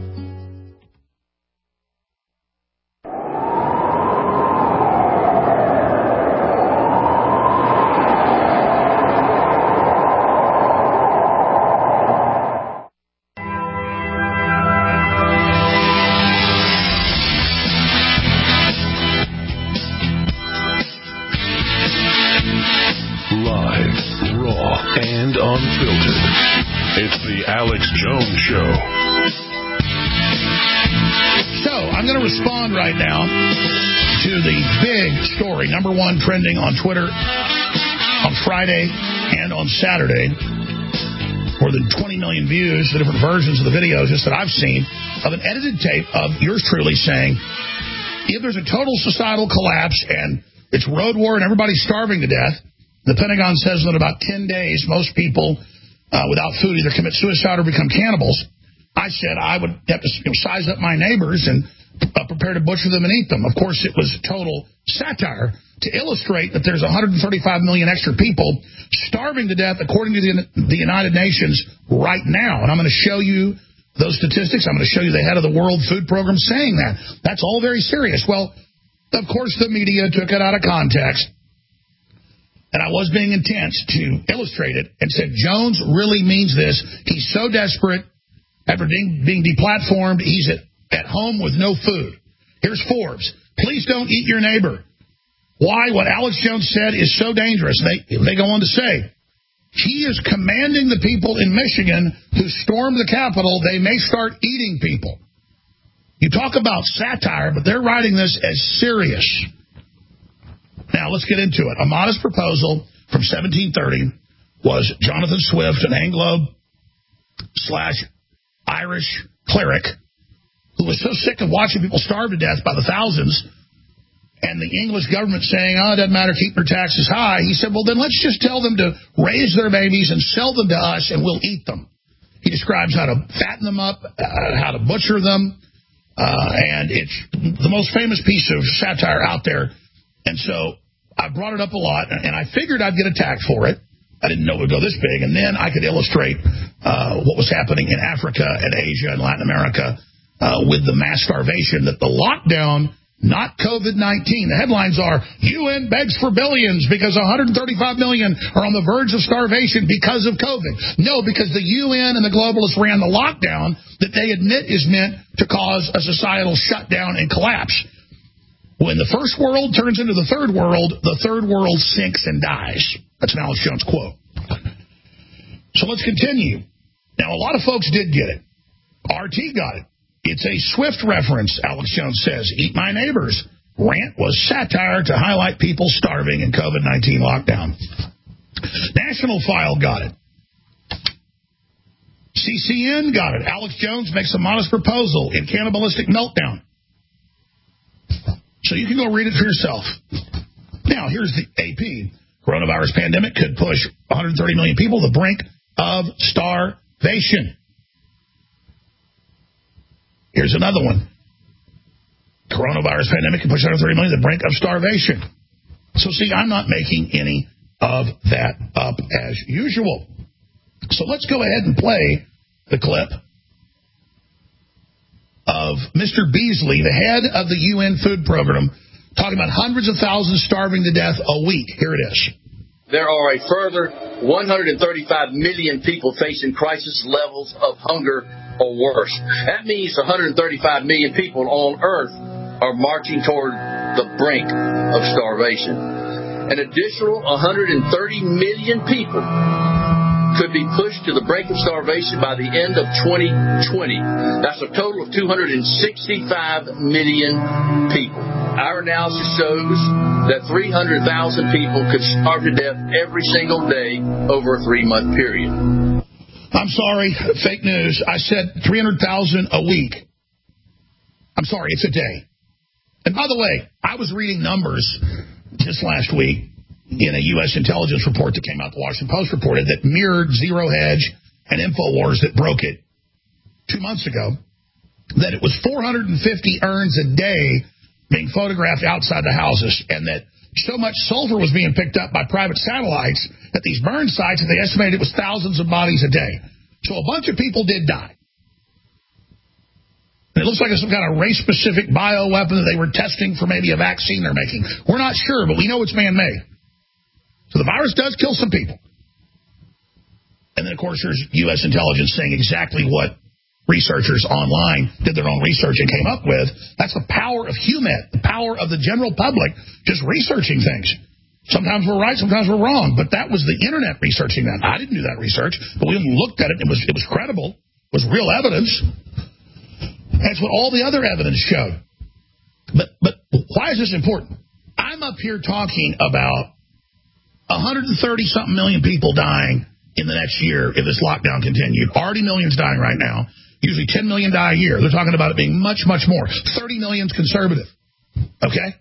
Alex Jones Show. So, I'm going to respond right now to the big story, number one trending on Twitter on Friday and on Saturday. More than 20 million views, the different versions of the videos just that I've seen, of an edited tape of yours truly saying, if there's a total societal collapse and it's road war and everybody's starving to death, the Pentagon says that in about 10 days, most people without food either commit suicide or become cannibals. I said I would have to size up my neighbors and prepare to butcher them and eat them. Of course, it was total satire, to illustrate that there's 135 million extra people starving to death, according to the United Nations right now. And I'm going to show you those statistics. I'm going to show you the head of the World Food Program saying that. That's all very serious. Well, of course, the media took it out of context. And I was being intense to illustrate it and said, Jones really means this. He's so desperate after being deplatformed, he's at home with no food. Here's Forbes. Please don't eat your neighbor. Why? What Alex Jones said is so dangerous. They go on to say, he is commanding the people in Michigan who stormed the Capitol, they may start eating people. You talk about satire, but they're writing this as serious. Now, let's get into it. A modest proposal from 1730 was Jonathan Swift, an Anglo/Irish cleric, who was so sick of watching people starve to death by the thousands, and the English government saying, oh, it doesn't matter, keep your taxes high. He said, well, then let's just tell them to raise their babies and sell them to us, and we'll eat them. He describes how to fatten them up, how to butcher them, and it's the most famous piece of satire out there. And so I brought it up a lot, and I figured I'd get attacked for it. I didn't know it would go this big. And then I could illustrate what was happening in Africa and Asia and Latin America with the mass starvation, that the lockdown, not COVID-19. The headlines are, UN begs for billions because 135 million are on the verge of starvation because of COVID. No, because the UN and the globalists ran the lockdown that they admit is meant to cause a societal shutdown and collapse. When the first world turns into the third world sinks and dies. That's an Alex Jones quote. So let's continue. Now, a lot of folks did get it. RT got it. It's a Swift reference, Alex Jones says. Eat my neighbors. Rant was satire to highlight people starving in COVID-19 lockdown. National File got it. CCN got it. Alex Jones makes a modest proposal in Cannibalistic Meltdown. So you can go read it for yourself. Now, here's the AP. Coronavirus pandemic could push 130 million people to the brink of starvation. Here's another one. Coronavirus pandemic could push 130 million to the brink of starvation. So, see, I'm not making any of that up as usual. So let's go ahead and play the clip of Mr. Beasley, the head of the UN Food Program, talking about hundreds of thousands starving to death a week. Here it is. There are a further 135 million people facing crisis levels of hunger or worse. That means 135 million people on Earth are marching toward the brink of starvation. An additional 130 million people could be pushed to the brink of starvation by the end of 2020. That's a total of 265 million people. Our analysis shows that 300,000 people could starve to death every single day over a 3-month period. I'm sorry, fake news. I said 300,000 a week. I'm sorry, it's a day. And by the way, I was reading numbers just last week in a U.S. intelligence report that came out, the Washington Post reported, that mirrored Zero Hedge and InfoWars that broke it 2 months ago, that it was 450 urns a day being photographed outside the houses, and that so much sulfur was being picked up by private satellites that these burn sites, that they estimated it was thousands of bodies a day. So a bunch of people did die. And it looks like it's some kind of race-specific bioweapon that they were testing for maybe a vaccine they're making. We're not sure, but we know it's man-made. So the virus does kill some people. And then, of course, there's U.S. intelligence saying exactly what researchers online did their own research and came up with. That's the power of HUMET, the power of the general public just researching things. Sometimes we're right, sometimes we're wrong, but that was the internet researching that. I didn't do that research, but we looked at it, and it was credible. It was real evidence. That's what all the other evidence showed. But why is this important? I'm up here talking about 130-something million people dying in the next year if this lockdown continued. Already millions dying right now. Usually 10 million die a year. They're talking about it being much, much more. 30 million's conservative. Okay?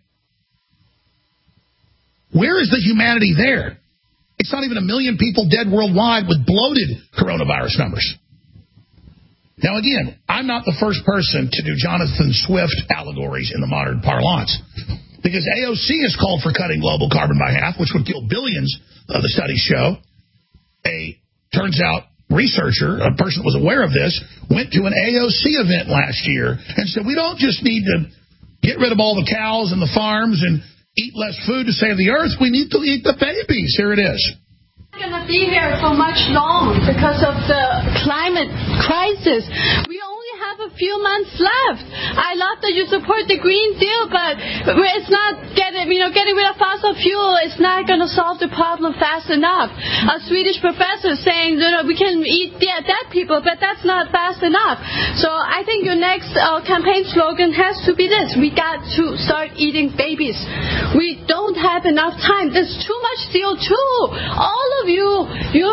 Where is the humanity there? It's not even 1 million people dead worldwide with bloated coronavirus numbers. Now, again, I'm not the first person to do Jonathan Swift allegories in the modern parlance. Because AOC has called for cutting global carbon by half, which would kill billions, the studies show. Turns out, researcher, a person that was aware of this, went to an AOC event last year and said, we don't just need to get rid of all the cows and the farms and eat less food to save the earth. We need to eat the babies. Here it is. We're going to be here for much long because of the climate crisis. We only have a few months left. I love that you support the Green Deal, but it's not getting rid of fossil fuel. It's not going to solve the problem fast enough. A Swedish professor saying, we can eat dead people, but that's not fast enough. So I think your next campaign slogan has to be this: we got to start eating babies. We don't have enough time. There's too much CO2. All of you're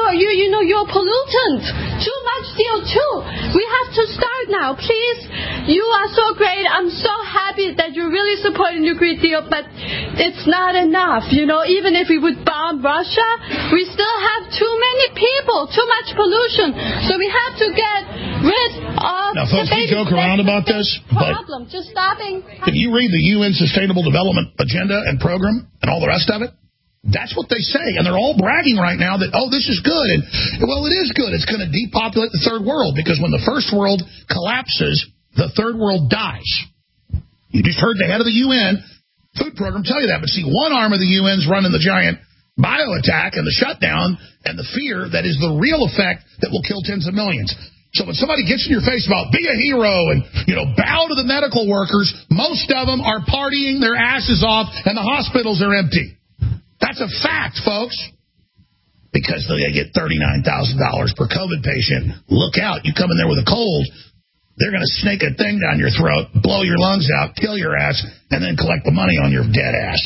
a pollutant. Too much CO2. We have to start now, please. You are so great. I'm so happy that you're really supporting the Green Deal, but it's not enough. Even if we would bomb Russia, we still have too many people, too much pollution. So we have to get rid of now, folks, we joke around about this, problem. Just stopping. If you read the UN Sustainable Development Agenda and Program and all the rest of it, that's what they say. And they're all bragging right now that, this is good. And, well, it is good. It's going to depopulate the third world, because when the first world collapses, the third world dies. You just heard the head of the UN food program tell you that. But see, one arm of the UN's running the giant bio attack and the shutdown and the fear that is the real effect that will kill tens of millions. So when somebody gets in your face about be a hero and, bow to the medical workers, most of them are partying their asses off and the hospitals are empty. That's a fact, folks. Because they get $39,000 per COVID patient. Look out. You come in there with a cold, they're going to snake a thing down your throat, blow your lungs out, kill your ass, and then collect the money on your dead ass.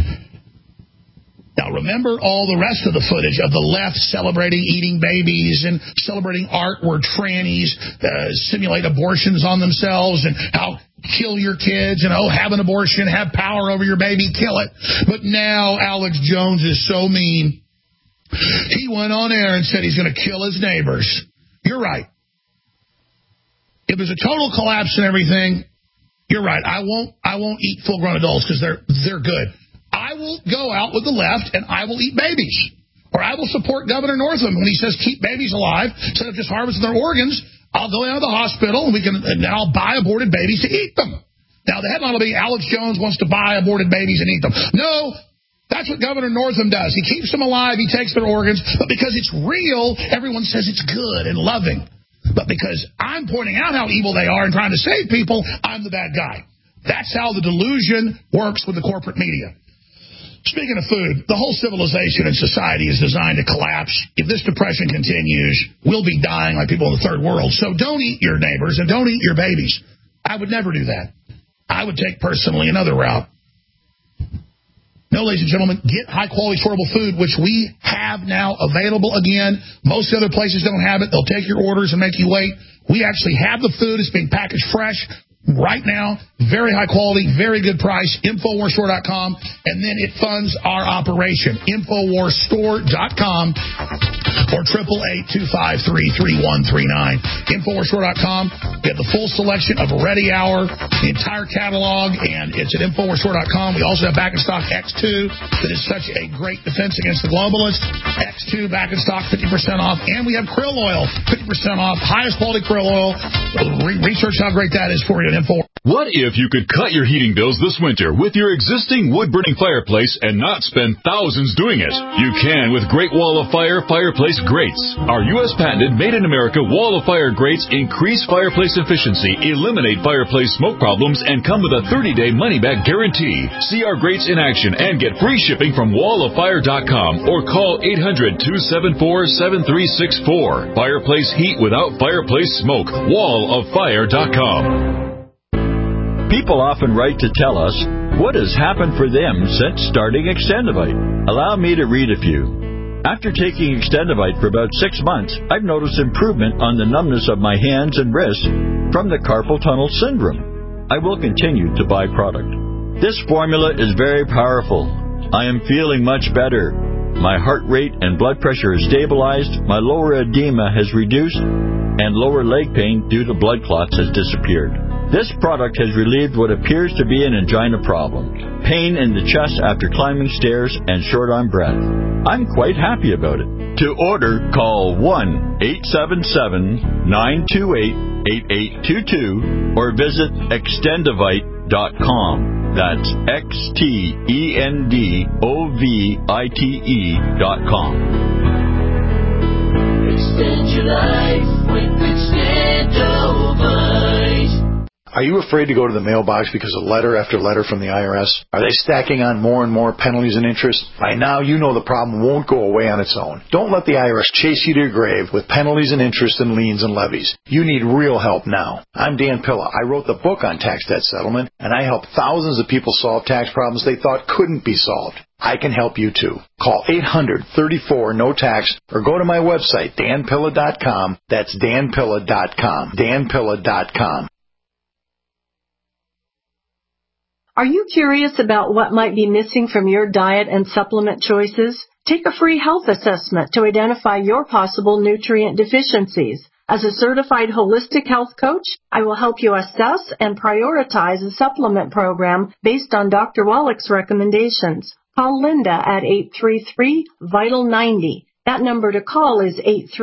Now, remember all the rest of the footage of the left celebrating eating babies and celebrating art where trannies simulate abortions on themselves and how kill your kids and, have an abortion, have power over your baby, kill it. But now Alex Jones is so mean. He went on air and said he's going to kill his neighbors. You're right. If there's a total collapse and everything, you're right. I won't eat full-grown adults because they're good. I will go out with the left and I will eat babies. Or I will support Governor Northam when he says keep babies alive instead of just harvesting their organs. I'll go down to the hospital and I'll buy aborted babies to eat them. Now, the headline will be Alex Jones wants to buy aborted babies and eat them. No, that's what Governor Northam does. He keeps them alive. He takes their organs. But because it's real, everyone says it's good and loving. But because I'm pointing out how evil they are and trying to save people, I'm the bad guy. That's how the delusion works with the corporate media. Speaking of food, the whole civilization and society is designed to collapse. If this depression continues, we'll be dying like people in the third world. So don't eat your neighbors and don't eat your babies. I would never do that. I would take personally another route. No, ladies and gentlemen, get high-quality, affordable food, which we have now available again. Most other places don't have it. They'll take your orders and make you wait. We actually have the food. It's being packaged fresh right now. Very high quality, very good price. InfoWarsStore.com. And then it funds our operation. InfoWarsStore.com or 888-253-3139. InfoWarsStore.com. We have the full selection of Ready Hour, the entire catalog, and it's at InfoWarsStore.com. We also have back in stock X2 that is such a great defense against the globalists. X2 back in stock, 50% off. And we have krill oil, 50% off. Highest quality krill oil. Research how great that is for you at Info. What if you could cut your heating bills this winter with your existing wood-burning fireplace and not spend thousands doing it? You can with Great Wall of Fire fireplace grates. Our U.S. patented made-in-America Wall of Fire grates increase fireplace efficiency, eliminate fireplace smoke problems, and come with a 30-day money-back guarantee. See our grates in action and get free shipping from walloffire.com or call 800-274-7364. Fireplace heat without fireplace smoke. walloffire.com. People often write to tell us what has happened for them since starting Extendivite. Allow me to read a few. After taking Extendivite for about 6 months, I've noticed improvement on the numbness of my hands and wrists from the carpal tunnel syndrome. I will continue to buy product. This formula is very powerful. I am feeling much better. My heart rate and blood pressure is stabilized, my lower edema has reduced, and lower leg pain due to blood clots has disappeared. This product has relieved what appears to be an angina problem. pain in the chest after climbing stairs, and short on breath. I'm quite happy about it. To order, call 1-877-928-8822 or visit extendovite.com. That's XTENDOVITE.com. Extend your life with Extendovite. Are you afraid to go to the mailbox because of letter after letter from the IRS? Are they stacking on more and more penalties and interest? By now, you know the problem won't go away on its own. Don't let the IRS chase you to your grave with penalties and interest and liens and levies. You need real help now. I'm Dan Pilla. I wrote the book on tax debt settlement, and I help thousands of people solve tax problems they thought couldn't be solved. I can help you too. Call 800-34-NO-TAX or go to my website, danpilla.com. That's danpilla.com. danpilla.com. Are you curious about what might be missing from your diet and supplement choices? Take a free health assessment to identify your possible nutrient deficiencies. As a certified holistic health coach, I will help you assess and prioritize a supplement program based on Dr. Wallach's recommendations. Call Linda at 833-VITAL-90. That number to call is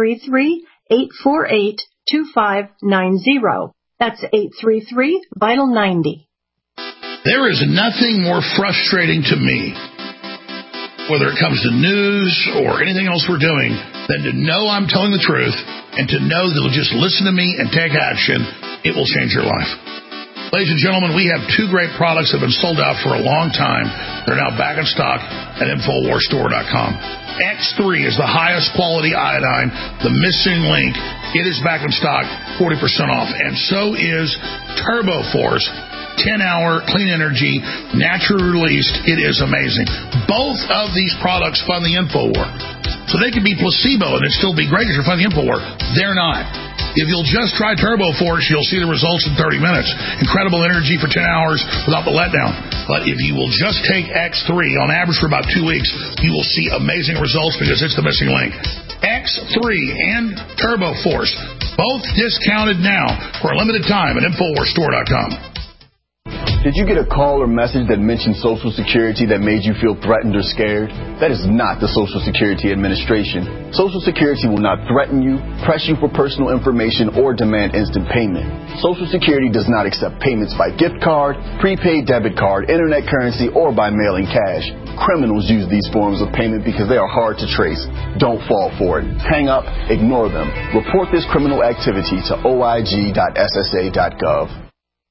833-848-2590. That's 833-VITAL-90. There is nothing more frustrating to me, whether it comes to news or anything else we're doing, than to know I'm telling the truth and to know that you'll just listen to me and take action. It will change your life. Ladies and gentlemen, we have two great products that have been sold out for a long time. They're now back in stock at InfoWarsStore.com. X3 is the highest quality iodine, the missing link. It is back in stock, 40% off. And so is TurboForce. 10-hour clean energy, naturally released. It is amazing. Both of these products fund the InfoWar. So they could be placebo and it'd still be great if you're funding the InfoWar. They're not. If you'll just try TurboForce, you'll see the results in 30 minutes. Incredible energy for 10 hours without the letdown. But if you will just take X3 on average for about 2 weeks, you will see amazing results because it's the missing link. X3 and TurboForce, both discounted now for a limited time at InfoWarsStore.com. Did you get a call or message that mentioned Social Security that made you feel threatened or scared? That is not the Social Security Administration. Social Security will not threaten you, press you for personal information, or demand instant payment. Social Security does not accept payments by gift card, prepaid debit card, internet currency, or by mailing cash. Criminals use these forms of payment because they are hard to trace. Don't fall for it. Hang up, ignore them. Report this criminal activity to oig.ssa.gov.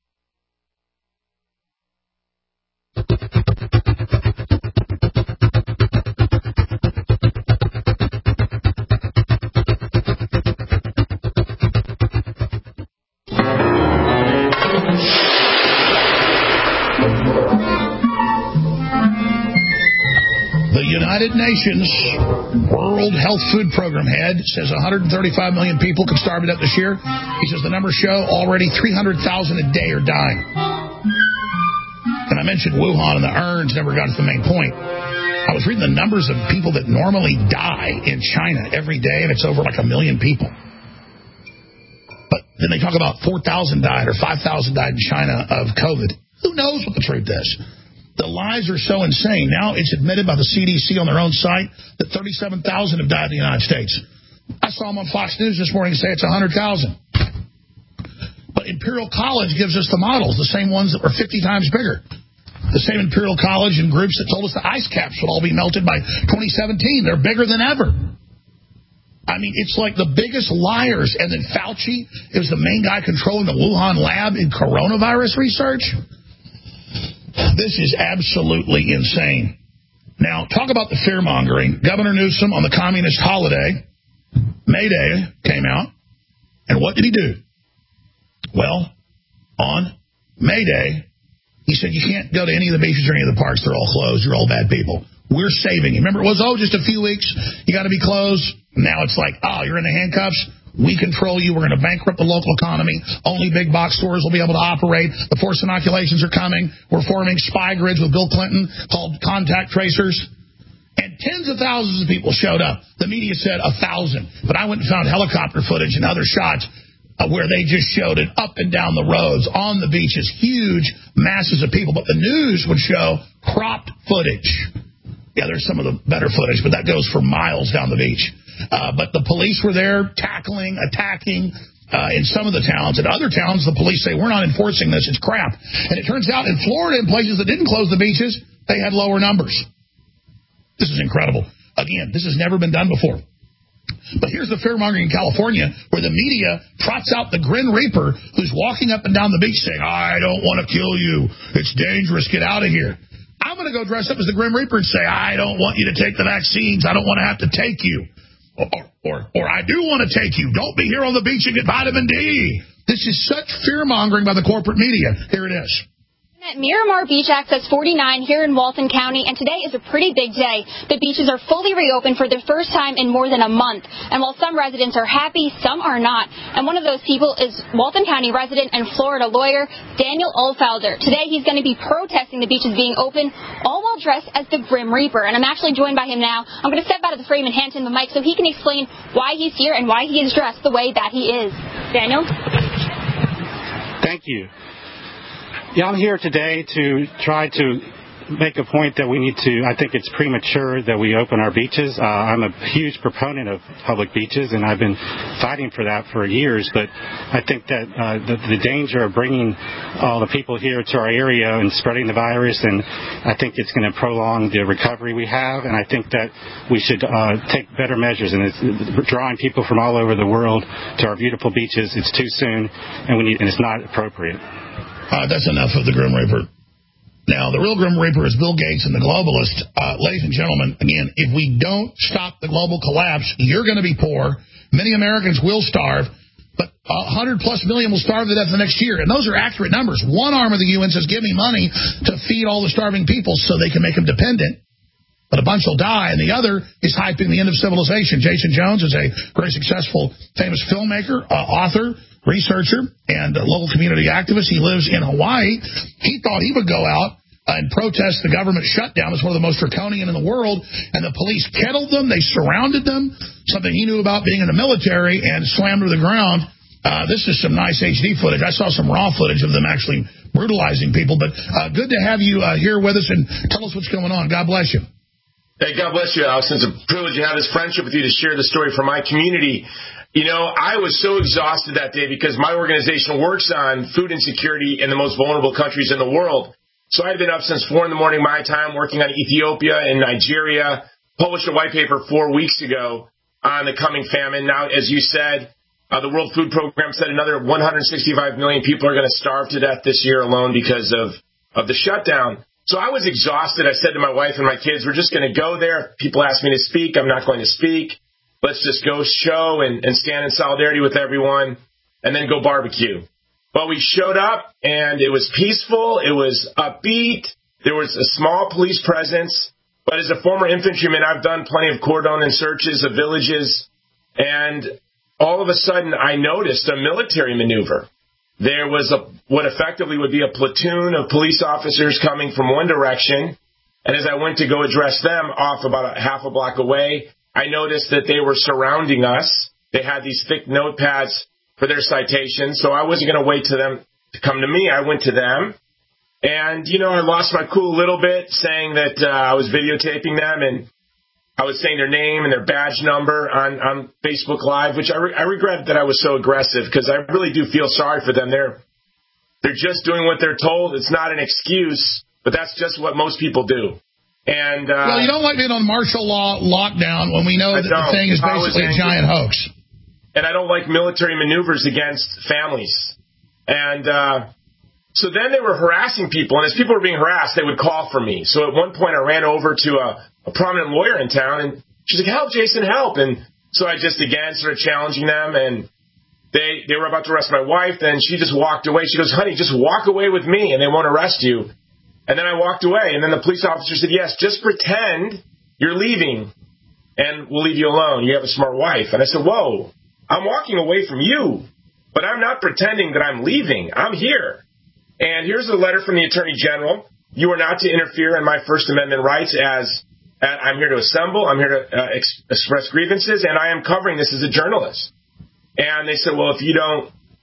The United Nations World Health Food Program head says 135 million people could starve to death this year. He says the numbers show already 300,000 a day are dying. And I mentioned Wuhan and the urns, never got to the main point. I was reading the numbers of people that normally die in China every day, and it's over like 1 million people. But then they talk about 4,000 died or 5,000 died in China of COVID. Who knows what the truth is? The lies are so insane. Now it's admitted by the CDC on their own site that 37,000 have died in the United States. I saw them on Fox News this morning say it's 100,000. But Imperial College gives us the models, the same ones that were 50 times bigger. The same Imperial College and groups that told us the ice caps would all be melted by 2017. They're bigger than ever. I mean, it's like the biggest liars. And then Fauci is the main guy controlling the Wuhan lab in coronavirus research. This is absolutely insane. Now, talk about the fear-mongering. Governor Newsom on the communist holiday, May Day, came out. And what did he do? Well, on May Day, he said, you can't go to any of the beaches or any of the parks. They're all closed. You're all bad people. We're saving you. Remember, it was, just a few weeks. You got to be closed. Now it's like, you're in the handcuffs. We control you. We're going to bankrupt the local economy. Only big box stores will be able to operate. The forced inoculations are coming. We're forming spy grids with Bill Clinton called contact tracers. And tens of thousands of people showed up. The media said 1,000. But I went and found helicopter footage and other shots. where they just showed it up and down the roads, on the beaches, huge masses of people. But the news would show cropped footage. Yeah, there's some of the better footage, but that goes for miles down the beach. But the police were there tackling, attacking in some of the towns. In other towns, the police say, we're not enforcing this. It's crap. And it turns out in Florida, in places that didn't close the beaches, they had lower numbers. This is incredible. Again, this has never been done before. But here's the fear-mongering in California, where the media trots out the Grim Reaper who's walking up and down the beach saying, I don't want to kill you. It's dangerous. Get out of here. I'm going to go dress up as the Grim Reaper and say, I don't want you to take the vaccines. I don't want to have to take you. Or I do want to take you. Don't be here on the beach and get vitamin D. This is such fear-mongering by the corporate media. Here it is. At Miramar Beach Access 49 here in Walton County, and today is a pretty big day. The beaches are fully reopened for the first time in more than a month. And while some residents are happy, some are not. And one of those people is Walton County resident and Florida lawyer Daniel Ohlfelder. Today he's going to be protesting the beaches being open, all while dressed as the Grim Reaper. And I'm actually joined by him now. I'm going to step out of the frame and hand him the mic so he can explain why he's here and why he is dressed the way that he is. Daniel? Thank you. Yeah, I'm here today to try to make a point that we need to, I think it's premature that we open our beaches. I'm a huge proponent of public beaches, and I've been fighting for that for years, but I think that the danger of bringing all the people here to our area and spreading the virus, and I think it's going to prolong the recovery we have, and I think that we should take better measures, and it's drawing people from all over the world to our beautiful beaches. It's too soon, and it's not appropriate. That's enough of the Grim Reaper. Now, the real Grim Reaper is Bill Gates and the globalist. Ladies and gentlemen, again, if we don't stop the global collapse, you're going to be poor. Many Americans will starve, but 100+ million will starve to death the next year. And those are accurate numbers. One arm of the UN says, give me money to feed all the starving people so they can make them dependent. But a bunch will die, and the other is hyping the end of civilization. Jason Jones is a very successful, famous filmmaker, author, researcher, and a local community activist. He lives in Hawaii. He thought he would go out and protest the government shutdown. It's one of the most draconian in the world. And the police kettled them. They surrounded them, something he knew about being in the military, and slammed to the ground. This is some nice HD footage. I saw some raw footage of them actually brutalizing people. But good to have you here with us, and tell us what's going on. God bless you. Hey, God bless you, Alex. It's a privilege to have this friendship with you to share the story from my community. You know, I was so exhausted that day because my organization works on food insecurity in the most vulnerable countries in the world. So I had been up since 4 in the morning my time working on Ethiopia and Nigeria, published a white paper 4 weeks ago on the coming famine. Now, as you said, the World Food Program said another 165 million people are going to starve to death this year alone because of the shutdown. So I was exhausted. I said to my wife and my kids, we're just going to go there. People ask me to speak. I'm not going to speak. Let's just go show and stand in solidarity with everyone and then go barbecue. But we showed up, and it was peaceful. It was upbeat. There was a small police presence. But as a former infantryman, I've done plenty of cordon and searches of villages. And all of a sudden, I noticed a military maneuver. There was what effectively would be a platoon of police officers coming from one direction. And as I went to go address them off about a half a block away, I noticed that they were surrounding us. They had these thick notepads for their citations. So I wasn't going to wait to them to come to me. I went to them. And, you know, I lost my cool a little bit saying that I was videotaping them, and I was saying their name and their badge number on Facebook Live, which I regret that I was so aggressive because I really do feel sorry for them. They're just doing what they're told. It's not an excuse, but that's just what most people do. And well, you don't like being on martial law lockdown when we know that the thing is basically a giant hoax. And I don't like military maneuvers against families. And so then they were harassing people, and as people were being harassed, they would call for me. So at one point I ran over to a prominent lawyer in town, and she's like, help, Jason, help. And so I just again started challenging them, and they were about to arrest my wife, and she just walked away. She goes, honey, just walk away with me, and they won't arrest you. And then I walked away, and then the police officer said, yes, just pretend you're leaving, and we'll leave you alone. You have a smart wife. And I said, whoa, I'm walking away from you, but I'm not pretending that I'm leaving. I'm here. And here's a letter from the Attorney General. You are not to interfere in my First Amendment rights I'm here to assemble, I'm here to express grievances, and I am covering this as a journalist. And they said, well, if you don't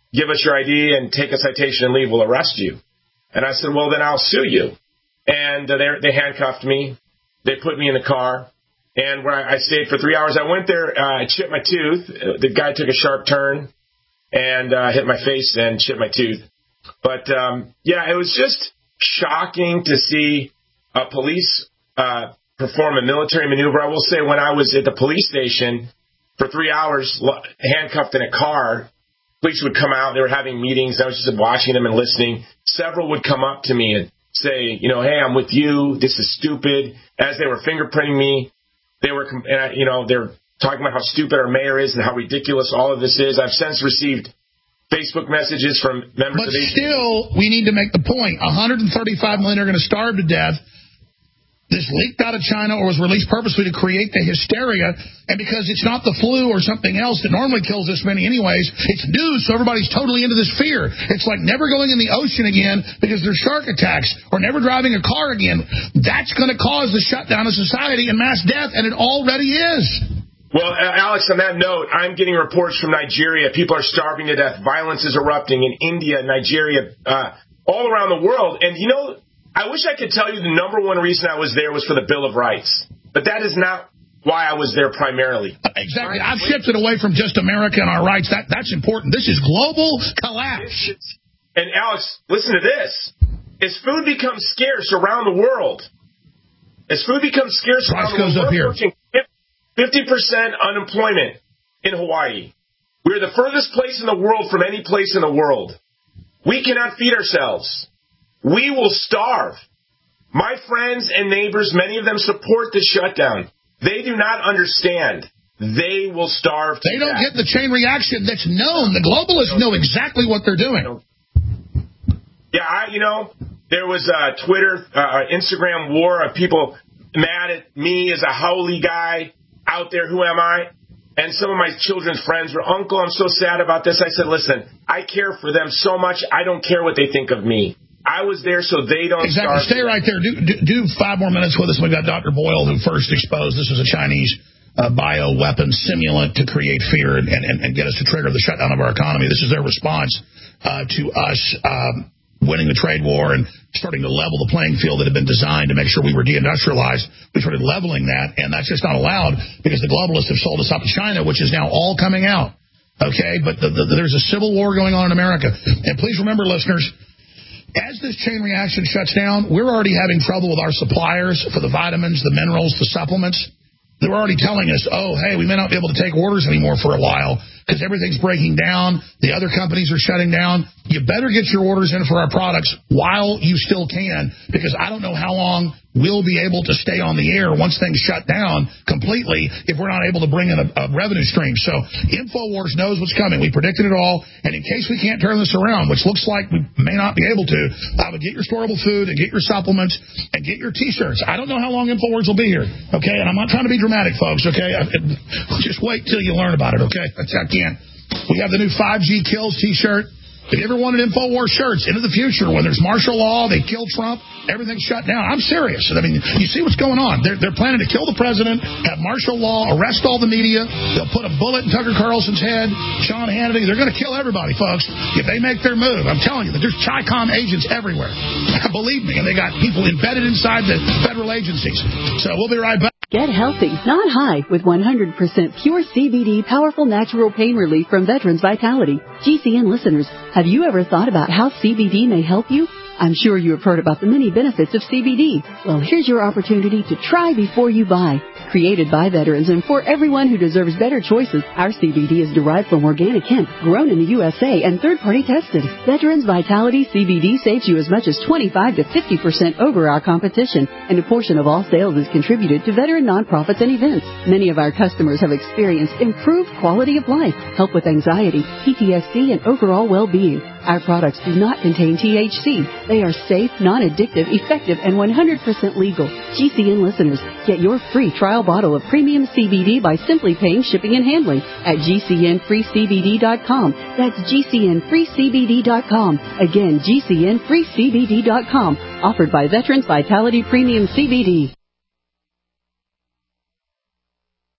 give us your ID and take a citation and leave, we'll arrest you. And I said, well, then I'll sue you. And they handcuffed me. They put me in the car. And where I stayed for 3 hours, I went there, I chipped my tooth. The guy took a sharp turn and hit my face and chipped my tooth. But, it was just shocking to see police perform a military maneuver. I will say when I was at the police station for 3 hours, handcuffed in a car, police would come out. They were having meetings. I was just watching them and listening. Several would come up to me and say, hey, I'm with you. This is stupid. As they were fingerprinting me, they were talking about how stupid our mayor is and how ridiculous all of this is. I've since received Facebook messages from members of the... But still, we need to make the point. 135 million are going to starve to death. This leaked out of China or was released purposely to create the hysteria. And because it's not the flu or something else that normally kills this many anyways, it's news, so everybody's totally into this fear. It's like never going in the ocean again because there's shark attacks, or never driving a car again. That's going to cause the shutdown of society and mass death, and it already is. Well, Alex, on that note, I'm getting reports from Nigeria. People are starving to death. Violence is erupting in India, Nigeria, all around the world. And, I wish I could tell you the number one reason I was there was for the Bill of Rights. But that is not why I was there primarily. Exactly. I've shifted away from just America and our rights. That's important. This is global collapse. And, Alex, listen to this. As food becomes scarce around the world, we're approaching 50% unemployment in Hawaii. We're the furthest place in the world from any place in the world. We cannot feed ourselves. We will starve. My friends and neighbors, many of them support the shutdown. They do not understand. They will starve to death. They don't get the chain reaction that's known. The globalists know exactly what they're doing. Yeah, there was a Twitter, Instagram war of people mad at me as a holy guy out there. Who am I? And some of my children's friends were, Uncle, I'm so sad about this. I said, listen, I care for them so much, I don't care what they think of me. I was there so they don't starve. Stay right there. Do 5 more minutes with us. We've got Dr. Boyle, who first exposed this was a Chinese bioweapon simulant to create fear and get us to trigger the shutdown of our economy. This is their response to us winning the trade war and starting to level the playing field that had been designed to make sure we were deindustrialized. We started leveling that, and that's just not allowed because the globalists have sold us out to China, which is now all coming out. Okay, but there's a civil war going on in America. And please remember, listeners, as this chain reaction shuts down, we're already having trouble with our suppliers for the vitamins, the minerals, the supplements. They're already telling us, hey, we may not be able to take orders anymore for a while because everything's breaking down. The other companies are shutting down. You better get your orders in for our products while you still can, because I don't know how long we'll be able to stay on the air once things shut down completely if we're not able to bring in a revenue stream. So InfoWars knows what's coming. We predicted it all. And in case we can't turn this around, which looks like we may not be able to, I would get your storable food and get your supplements and get your T-shirts. I don't know how long InfoWars will be here, okay? And I'm not trying to be dramatic, folks, okay? Just wait till you learn about it, okay? I can't. We have the new 5G Kills T-shirt. If you ever wanted InfoWars shirts into the future, when there's martial law, they kill Trump, everything's shut down. I'm serious. I mean, you see what's going on. They're planning to kill the president, have martial law, arrest all the media. They'll put a bullet in Tucker Carlson's head, Sean Hannity. They're going to kill everybody, folks, if they make their move. I'm telling you, there's Chi-Com agents everywhere. Believe me, and they got people embedded inside the federal agencies. So we'll be right back. Get healthy, not high, with 100% pure CBD powerful natural pain relief from Veterans Vitality. GCN listeners, have you ever thought about how CBD may help you? I'm sure you have heard about the many benefits of CBD. Well, here's your opportunity to try before you buy. Created by veterans and for everyone who deserves better choices, our CBD is derived from organic hemp, grown in the USA, and third-party tested. Veterans Vitality CBD saves you as much as 25 to 50% over our competition, and a portion of all sales is contributed to veteran nonprofits and events. Many of our customers have experienced improved quality of life, help with anxiety, PTSD, and overall well-being. Our products do not contain THC. They are safe, non-addictive, effective, and 100% legal. GCN listeners, get your free trial bottle of premium CBD by simply paying shipping and handling at GCNFreeCBD.com. That's GCNFreeCBD.com. Again, GCNFreeCBD.com. Offered by Veterans Vitality Premium CBD.